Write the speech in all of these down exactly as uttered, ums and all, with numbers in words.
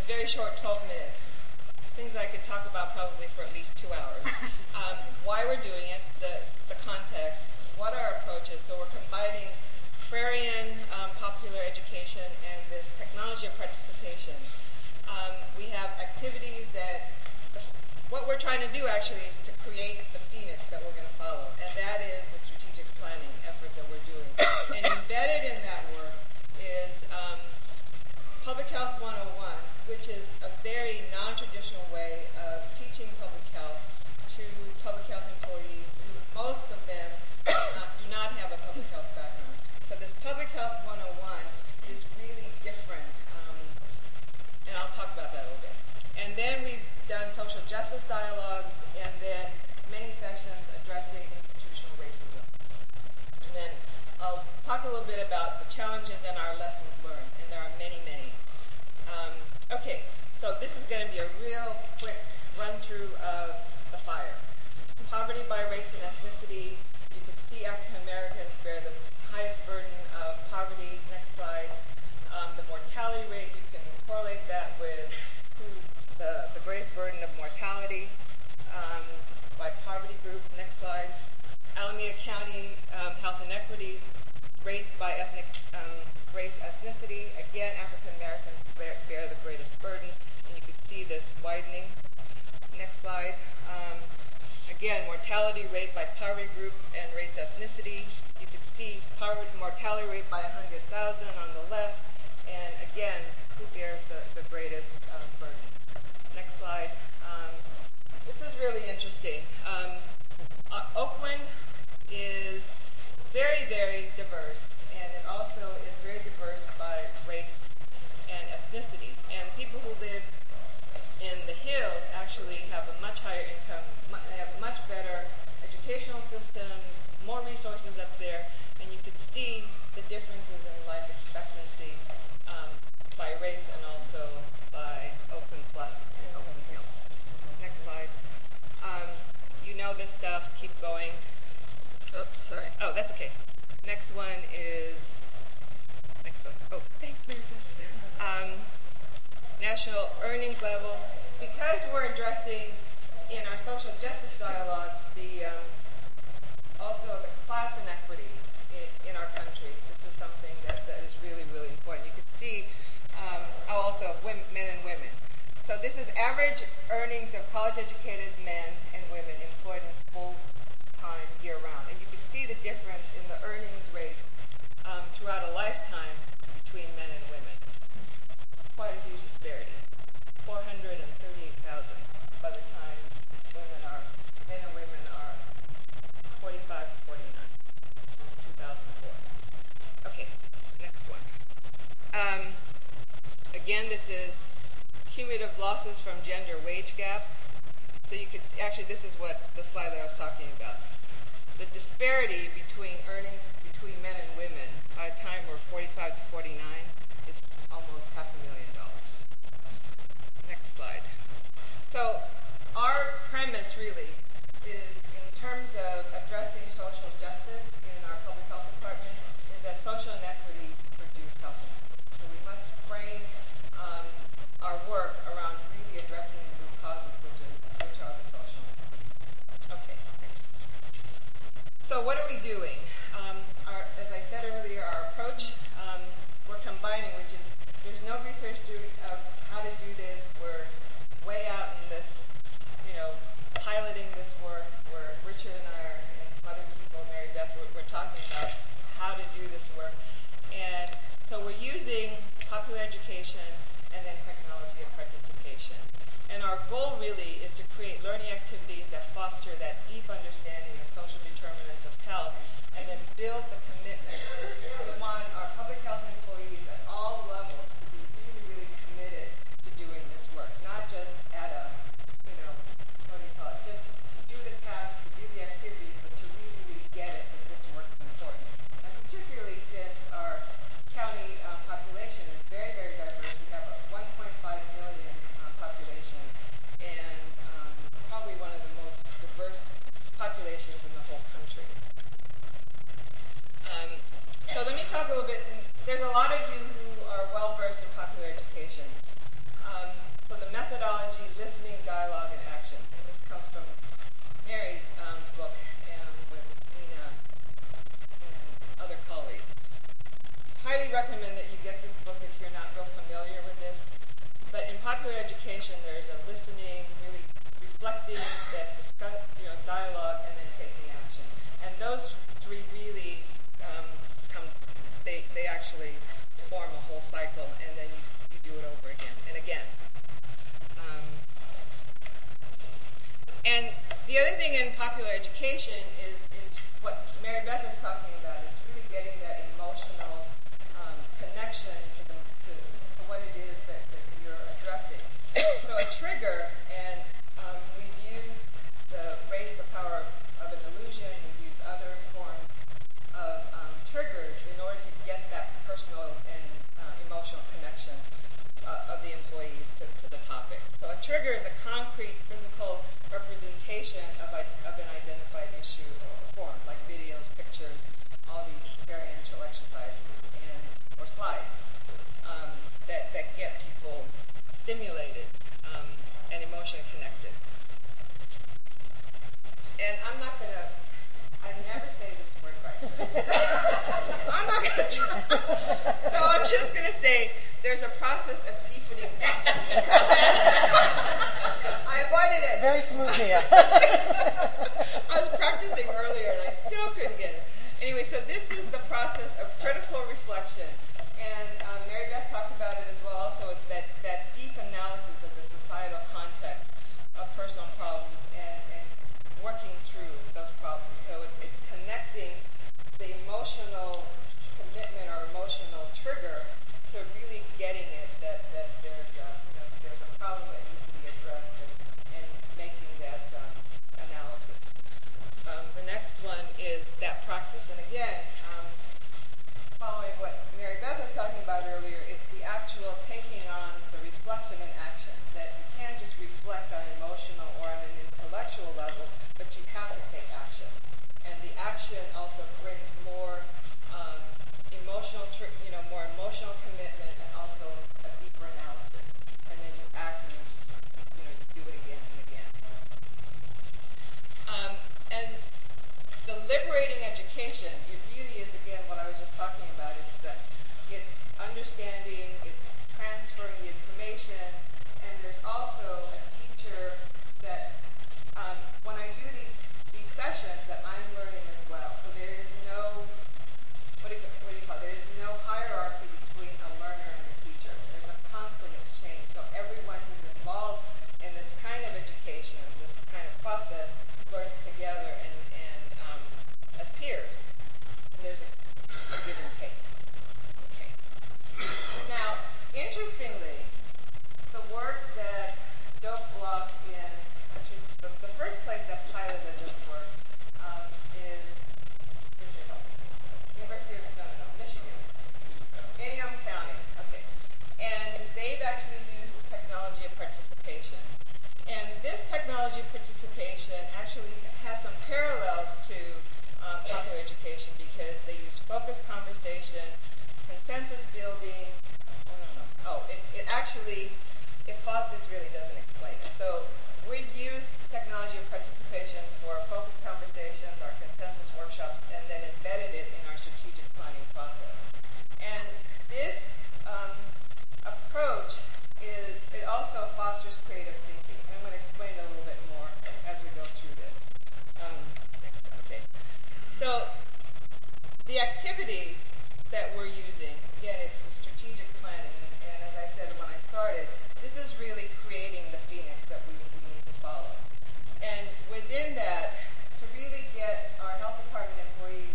very short twelve minutes. Things I could talk about probably for at least two hours. Um, why we're doing it, the, the context, what our approach is. So we're combining Frarian um, popular education and this technology of participation. Um, we have activities that, the, what we're trying to do actually is to create the Phoenix that we're going to follow, and that is the strategic planning effort that we're doing. And embedded in that work is um, Public Health one oh one, which is a very non-traditional way of teaching public health to public health employees who, most of them, do not, do not have a public health background. So this Public Health one oh one is really different, um, and I'll talk about that a little bit. And then we've done social justice dialogues, and then many sessions addressing institutional racism. And then I'll talk a little bit about the challenges and our lessons learned, and there are many, many. Um, okay, so this is going to be a real quick run-through of the FHIRE. Poverty by race and ethnicity. You can see African Americans bear the highest burden of poverty. Next slide. Um, the mortality rate, you can correlate that with who the, the greatest burden of mortality um, by poverty group. Next slide. Alameda County um, health inequities, rates by ethnic um, race ethnicity. Again, African Americans bear, bear the greatest burden, and you can see this widening. Next slide. Um, again, mortality rate by poverty group and race ethnicity. You can see poverty mortality rate by one hundred thousand on the left, and again, who bears the, the greatest um, burden. Next slide. Um, this is really interesting. Um, uh, Oakland is very, very diverse, and it also is very diverse by race and ethnicity. And people who live in the hills actually have a much higher income, they have much better educational systems, more resources up there, and you can see the differences in life expectancy um, by race and also by Oakland Plus and Oakland Hills. Next slide. Um, you know this stuff, keep going. Oops, sorry. Oh, that's okay. Next one is, next one. Oh, thanks, Meredith. Um, national earnings level. Because we're addressing in our social justice dialogue the um, also the class inequities in, in our country. This is something that, that is really, really important. You can see um, also women, men and women. So this is average earnings of college-educated men and women employed in full-time year-round. And you can see the difference in the earnings rate um, throughout a lifetime between men and women. Quite a huge disparity. four hundred thirty-eight thousand by the time women are, men and women are forty-five to forty-nine, two thousand four. Okay, next one. Um, again, this is cumulative losses from gender wage gap. So you could, actually this is what the slide that I was talking about. The disparity between earnings between men and women by the time we're forty-five to forty-nine is almost half a million dollars. Next slide. So our premise really is in terms of addressing social justice in our public health department is that social inequity produce health inequity. So we must frame um, our work around really addressing the root causes, which, is, which are the social inequities. Okay. So what are we doing? Um, our, as I said earlier, our approach, um, we're combining popular education, there's a listening, really reflecting, that discuss, you know, dialogue, and then taking action. And those three really um, come, they, they actually form a whole cycle, and then you, you do it over again and again. Um, and the other thing in popular education is, is what Mary Beth is talking about. It's really getting that emotional um, connection to, the, to, to what it is that, that you're addressing. So a trigger, and um, we've used the raise the power of an illusion, we've used other forms of um, triggers in order to get that personal and uh, emotional connection uh, of the employees to, to the topic. So a trigger is a concrete physical representation of, a, of an identified issue or form, like videos, pictures, all these experiential exercises and or slides um, that, that get people stimulated um, and emotionally connected. And I'm not going to, I never say this word right. I'm not going to try. So I'm just going to say there's a process of deepening. I avoided it. Very smooth here. I was practicing earlier and I still couldn't get it. Anyway, so this is the process of critical reflection. And um, Mary Beth talked about it as well. So it's that, that deep analysis of the societal context of personal problems and, and working through those problems. So it's, it's connecting the emotional commitment or emotional trigger to really getting it that, that there's, a, you know, there's a problem that needs to be addressed and, and making that um, analysis. Um, the next one is that practice. And again, um, following what Mary Beth was talking about earlier, it's the actual taking on the reflection and action. That you can't just reflect on an emotional or on an intellectual level, but you have to take action. And the action also brings more um, emotional, tr- you know, more emotional commitment and also a deeper analysis. And then you act and you just, you know, you do it again and again. Um, and the liberating education, it really is, again, what I was just talking about. It's that it's understanding, it's transferring the information, and there's also a teacher that, um, when I do these, these sessions, that I'm learning as well. So there is no, what do you, what do you call it? There is no hierarchy between a learner and a teacher. There's a constant exchange. So everyone who's involved in this kind of education, this kind of process, learns together and, and um, as peers. And there's a, a give and take. Okay. Now, interestingly, the work that Doak Block in, actually, the, the first place that piloted this work um, is, is it, University of, no, no, no, Michigan. Indiana County, okay. And they've actually used technology of participation. And this technology of participation actually has some parallels to um, popular education because they use focused conversation, consensus building. Oh, no, no. Oh, it, it actually, it this really doesn't explain it. So we've used technology of participation for focused conversations, our consensus workshops, and then embedded it in our strategic planning process. And this um, approach is, it also fosters creative thinking. And I'm going to explain it a little bit more as we go through this. Um, okay. So the activities that we're using, again, it's the strategic planning. And, and as I said when I started, this is really creating the phoenix that we, we need to follow. And within that, to really get our health department employees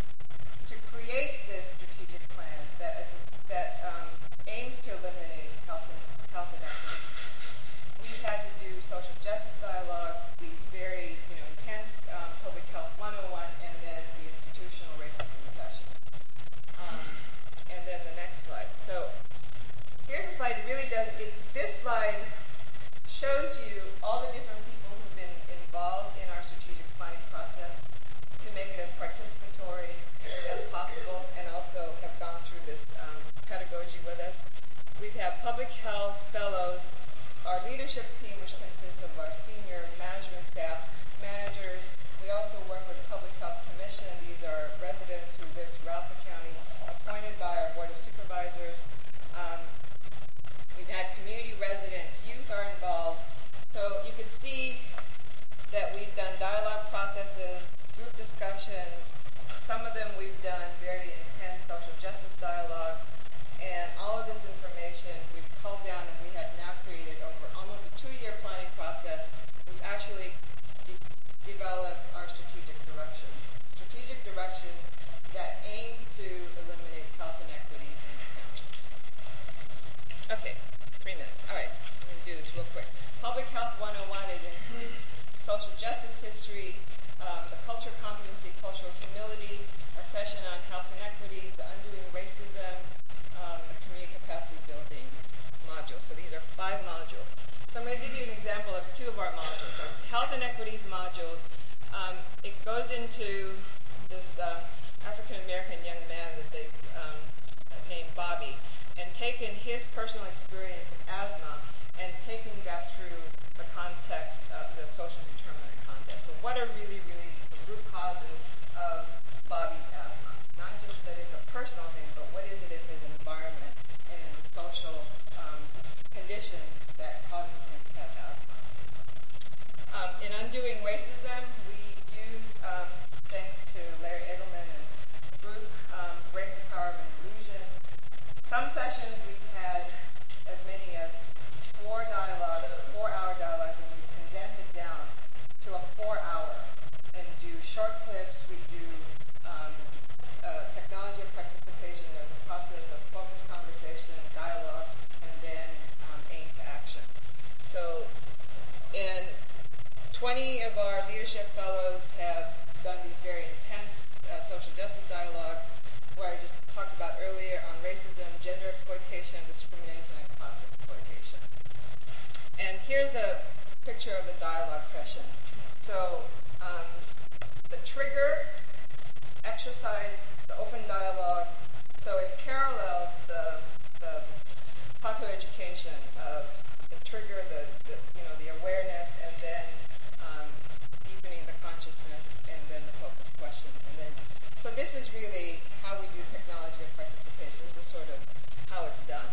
to create this strategic plan that that um, aims to eliminate health and health inequities, we had to do social justice dialogues, these very you know intense um, public health one oh one, and then the institutional racism discussion. Um, and then the next slide. So here's a slide. It really does. It, this slide shows you all the different people who've been involved in our strategic planning process to make it as participatory as possible, and also have gone through this um, pedagogy with us. We have public health fellows, our leadership team, which consists of our senior management staff, managers. We also work with the Public Health Commission. These are residents who live throughout the county, appointed by our Board of Supervisors. Um, we've had community residents, three minutes. All right, I'm going to do this real quick. Public Health one oh one, it includes social justice history, um, the culture competency, cultural humility, a session on health inequities, the undoing racism, um, the community capacity building module. So these are five modules. So I'm going to give you an example of two of our modules. Our health inequities module, um, it goes into this uh, African-American young man that they um, named Bobby, and taken his personal experience of asthma and taking that through the context of the social determinant context. So what are really, really the root causes of Bobby's asthma? Not just that it's a personal thing, but what is it in his environment and in the social um, conditions that causes him to have asthma? Um, in Undoing Racism, we use, um, thanks to Larry Eggleman and Bruce, um, Race the Power of Illusion. Some sessions we've had as many as four dialogues, four-hour dialogues, and we condense it down to a four-hour and do short clips. We do um, uh, technology of participation. There's a process of focused conversation, dialogue, and then um, aim to action. So in twenty of our leadership fellows have done these very intense uh, social justice dialogues, where I just talked about earlier on racism, gender exploitation, discrimination, and class exploitation. And here's a picture of the dialogue session. So um, the trigger, exercise, the open dialogue. So it parallels the, the popular education of the trigger, the, the you know the awareness, and then um, deepening the consciousness, and then the focus question, and then. So this is really how we do technology of participation. This is sort of how it's done.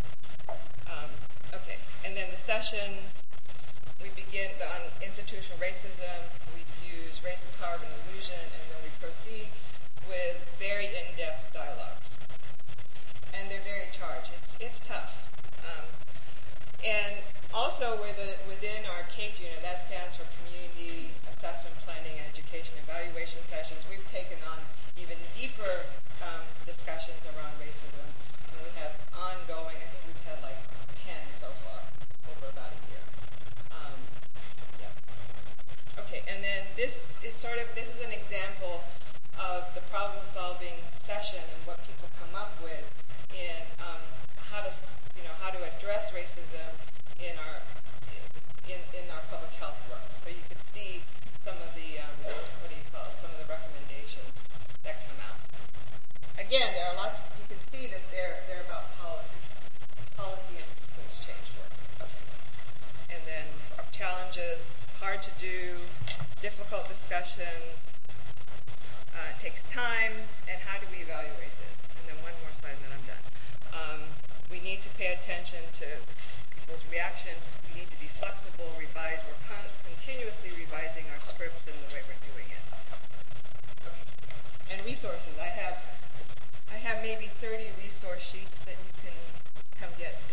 Um, okay, and then the session, we begin on institutional racism. We use Race the Power of an Illusion, and then we proceed with very in-depth dialogues. And they're very charged. It's, it's tough. Um, and also within, within our CAPE unit, that stands for Community Assessment Planning and Education Evaluation Sessions, we've taken on even deeper um, discussions around racism. And we have ongoing, I think we've had like ten so far over about a year. Um, yeah. Okay, and then this is sort of, this is an example of the problem-solving session and what people come up with in um, how to, you know, how to address racism in our in, in our public health work. So you can see some of the um, what do you call it? Some of the recommendations that come out. Again, there are lots. You can see that they're they're about policy, policy and systems change work. Okay. And then challenges, hard to do, difficult discussions. Uh, it takes time, and how do we evaluate this? And then one more slide, and then I'm done. Um, we need to pay attention to people's reactions. We need to be flexible, revise. We're con- continuously revising our scripts and the way we're doing it. Okay. And resources. I have, I have maybe thirty resource sheets that you can come get